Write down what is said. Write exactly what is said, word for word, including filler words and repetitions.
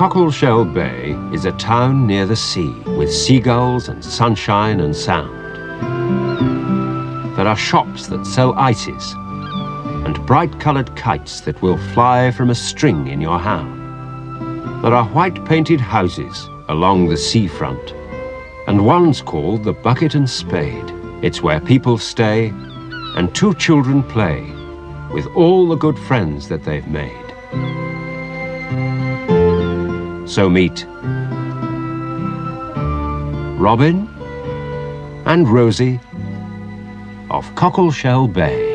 Cockleshell Bay is a town near the sea with seagulls and sunshine and sound. There are shops that sell ices and bright-coloured kites that will fly from a string in your hand. There are white-painted houses along the seafront, and one's called the Bucket and Spade. It's where people stay and two children play with all the good friends that they've made. So meet Robin and Rosie of Cockleshell Bay.